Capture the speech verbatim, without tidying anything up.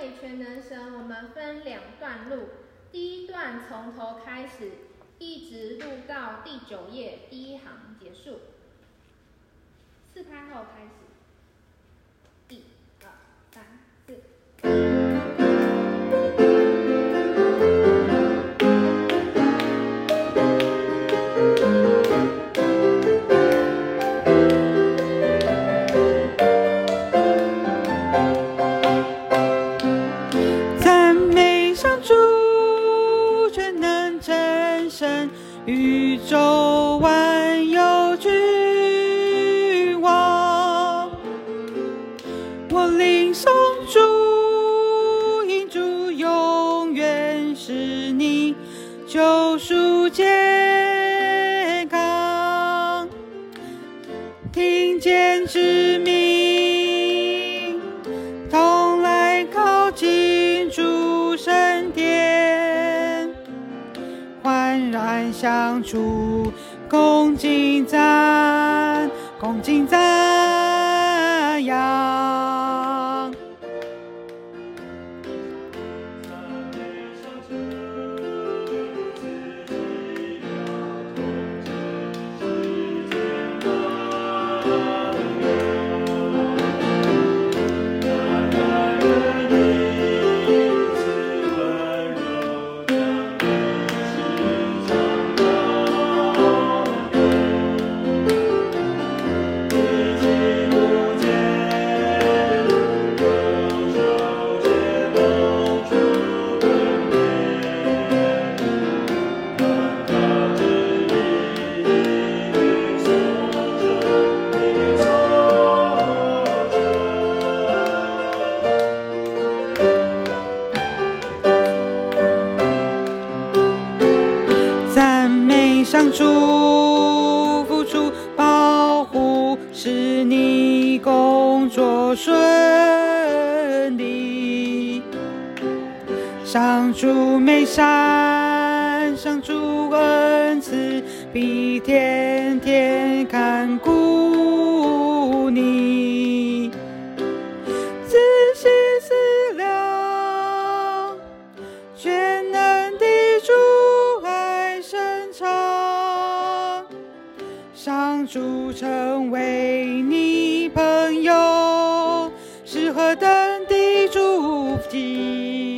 位全能神，我们分两段录，第一段从头开始，一直录到第九页第一行结束。四拍后开始，一、二、三、四。 宇宙万有君王，我领受主因主永远是你救赎健康，听见之名，同来靠近主神殿，焕然相处，恭敬赞，恭敬赞扬。上主付出保护，使你工作顺利。上主美善，上主恩慈，必天天看顾你。仔细思量，全能的主上主成为你朋友，是何等的祝福！